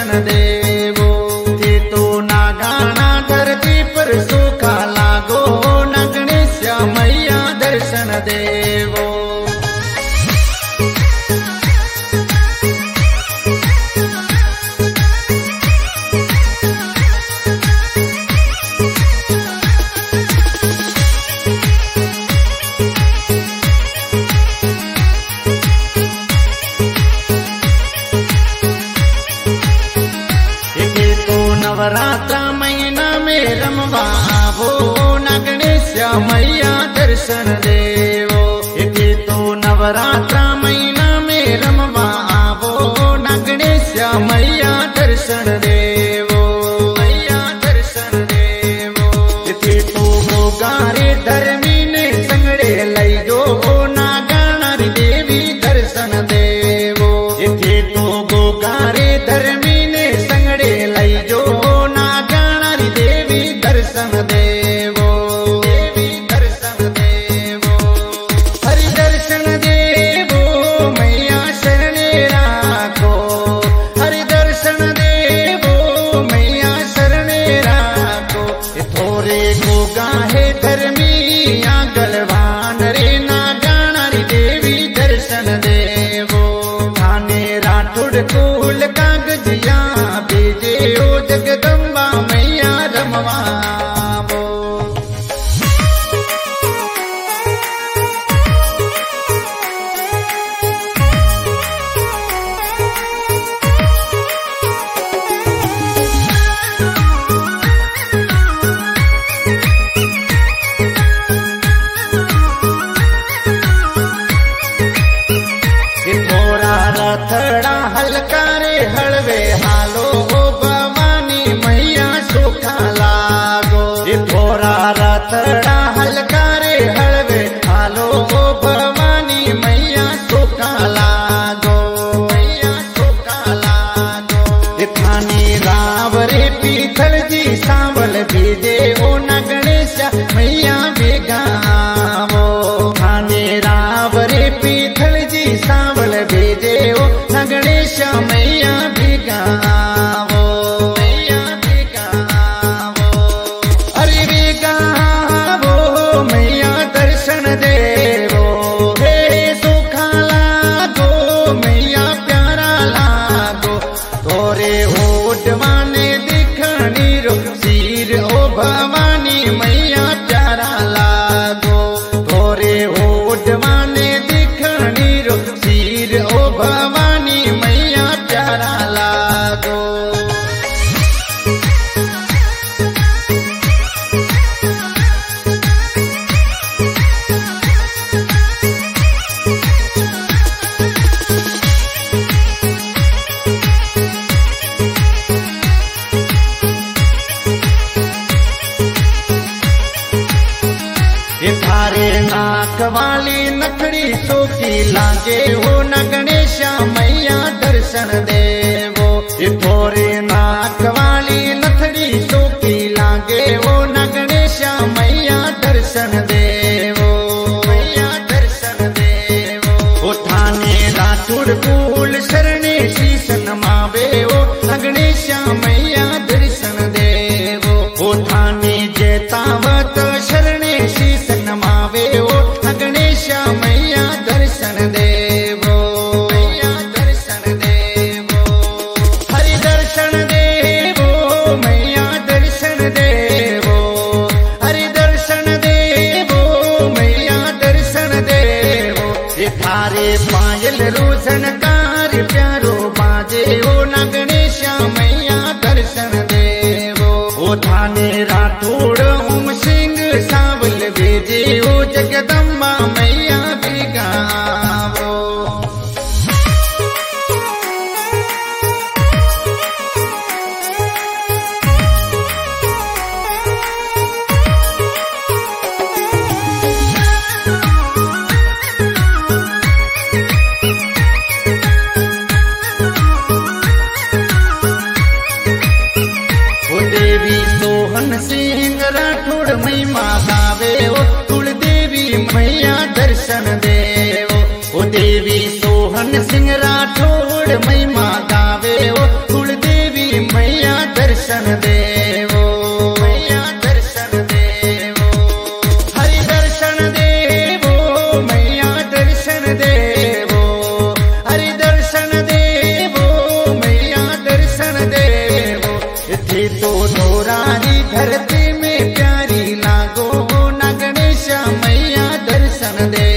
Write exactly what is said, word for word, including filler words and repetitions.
दर्शन देवो। थे तो नागाना धरती पर सूखा लागो, न गणेश मैया दर्शन देवो। नवरात्रा महीना में रमवा आवो, न गणेश मैया दर्शन देवो। इथे तो नवरात्रा महीना में रमवा आवो, न गणेश मैया दर्शन देवो, मैया दर्शन देवो। इथे तो गोगारे धर्मी ने संगड़े लई जो, ना गणरी देवी दर्शन देवो। इथे तो गोगारे धर्मी ने संगड़े लई जो, दर्शन देवो, देवी दर्शन देवो। हरि दर्शन देवो मैया शरणे राखो, हरि दर्शन देवो मैया शरणे राखो। थोरे को गाहे धर्मी आगलवान रे, ना गाणारी देवी दर्शन देवो। थाने राठौड़ कुल कागजिया भेजे, ओ जगदम्बा मैया रमवा। रथड़ा हलकारे हलवे हालो, ओ भवानी मैया सुखा लागो। थोड़ा रथड़ा हलकारे हलवे हालो, ओ भवानी मैया सुखा लागो, मैया सुखा लागो। थानी रावरे पीथल जी सांवल भेजे, ओ न गणेश मैया बेगावो। थाने रावरे पीथल जी सांवल भेजे, ओ न गणेश मैया भिगावो, मैया भिगावो। अरे भिगावो मैया दर्शन देवो। हे सुखा लागो मैया प्यारा लागो, तोरे ओडवाने दिखणी रो सिर, ओ भवानी मैया प्यारा लागो। तोरे ओडवाने दिखणी रो सिर, ओ भवानी मैया प्यारा लागो। थारे नाक वाली नखड़ी सोखी लागे, हो न गणेश मैया दर्शन देवो। थोरे नाक वाली नखड़ी सोखी लागे, हो न गणेश मैया दर्शन देवो, मैया दर्शन देवो। थाने राठौड़ कुल शरणे शीश नमावे, ओ गणेश मैया दर्शन देवो। थाने जेतावत शरणे शीश नमावे, ओ गणेश मैया दर्शन देवो, मैया दर्शन देवो। हरि दर्शन देवो मैया दर्शन देवो, हरि दर्शन देवो मैया दर्शन देवो। थारे पायल रोशन कार प्यारो बाजे, ओ न गणेश मैया दर्शन देवो। ओ थाने राठौड़ ओम सिंह सांवल भेजे, ओ जगदम्बा मैया भिगावो। सिंह राठौड़ महिमा गावे, ओ कुलदेवी मैया दर्शन देवो। ओ देवी सोहन सिंह राठौड़ महिमा गावे, ओ कुलदेवी दर्शन देवो, मैया दर्शन देवो, हरि दर्शन देवो, मैया दर्शन देवो, हरि दर्शन देवो, मैया दर्शन देवो। इथे तो दोरारी धरती में प्यारी लागो ना गणेश मैया दर्शन देवो।